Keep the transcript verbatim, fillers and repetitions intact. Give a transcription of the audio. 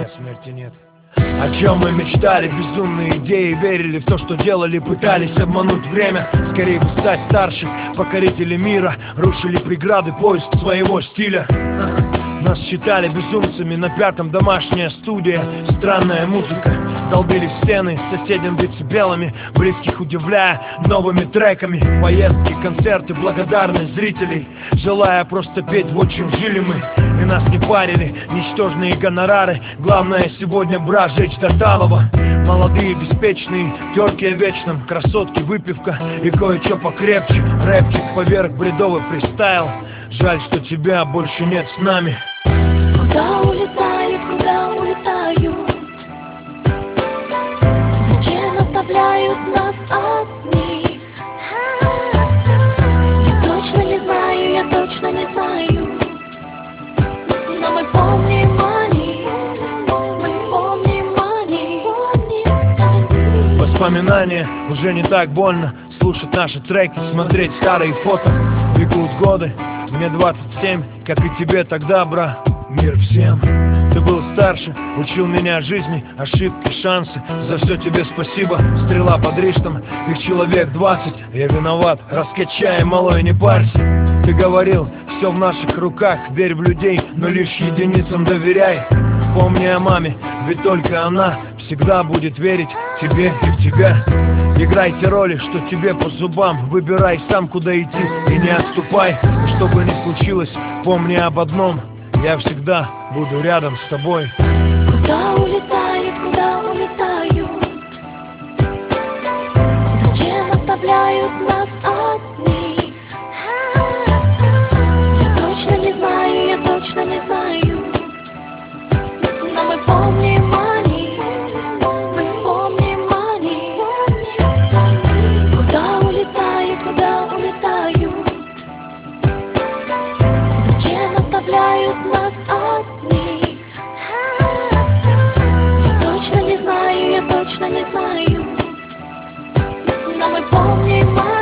смерти нет. О чем мы мечтали, безумные идеи, верили в то, что делали, пытались обмануть время. Скорее бы стать старше, покорители мира, рушили преграды, поиск своего стиля. Нас считали безумцами, на пятом домашняя студия, странная музыка. Долбили стены соседям децибелами, близких удивляя новыми треками. Поездки, концерты, благодарность зрителей, желая просто петь, вот чем жили мы. И нас не парили ничтожные гонорары. Главное сегодня, брат, жечь до талого. Молодые, беспечные, терки о вечном, красотки, выпивка и кое-что покрепче. Рэпчик поверх бредовый фристайл. Жаль, что тебя больше нет с нами. Куда улетают, куда улетают? Зачем оставляют нас одних? Я точно не знаю, я точно не знаю. Но мы помним они, мы помним они. Воспоминания, уже не так больно слушать наши треки, смотреть старые фото. Бегут годы, мне двадцать семь, как и тебе тогда, бра. Мир всем. Ты был старше, учил меня жизни, ошибки, шансы. За все тебе спасибо. Стрела под Риштом, их человек двадцать. Я виноват, раскачай, малой, не парься. Ты говорил, все в наших руках, верь в людей, но лишь единицам доверяй. Помни о маме, ведь только она всегда будет верить тебе и в тебя. Играйте роли, что тебе по зубам. Выбирай сам, куда идти, и не отступай. И что бы ни случилось, помни об одном: я всегда буду рядом с тобой. Куда улетают, куда улетают? Зачем оставляют нас одних? Я точно не знаю, я точно не знаю. Но мы помним они, мы помним они. Куда улетают, куда улетают? Зачем оставляют нас одних? Я точно не знаю, я точно не знаю. Но мы помним